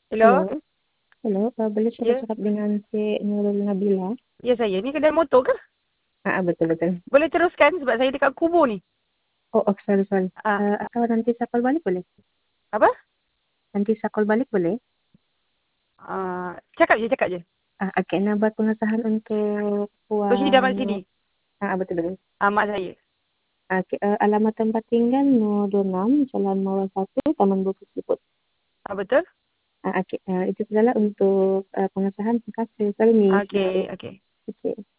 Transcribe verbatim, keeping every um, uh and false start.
Hello? Hello, hello, uh, boleh saya Ya, bercakap dengan Cik Nurul Nabila? ya saya. Ni kedai motor ke? Ah, ah, betul betul. Boleh teruskan sebab saya dekat kubur ni. Oh, oh sorry sorry. Ah, Uh, atau nanti saya call balik boleh? apa? Nanti saya call balik boleh? Ah, cakap je, cakap je. Ah, okey, nak buat pengesahan untuk Rosidi Ahmad Puan Sidi. Nur. Ah, ah, betul betul. Ah, mak saya. Ah, okay, uh, alamat tempat tinggal Nur dua puluh enam Jalan Mawar satu, Taman Bukit Siput. Ah, betul? Ah, okey, uh, itu adalah untuk uh, pengesahan. Terima kasih. Sorry, Miss. Okey, okey. Okey.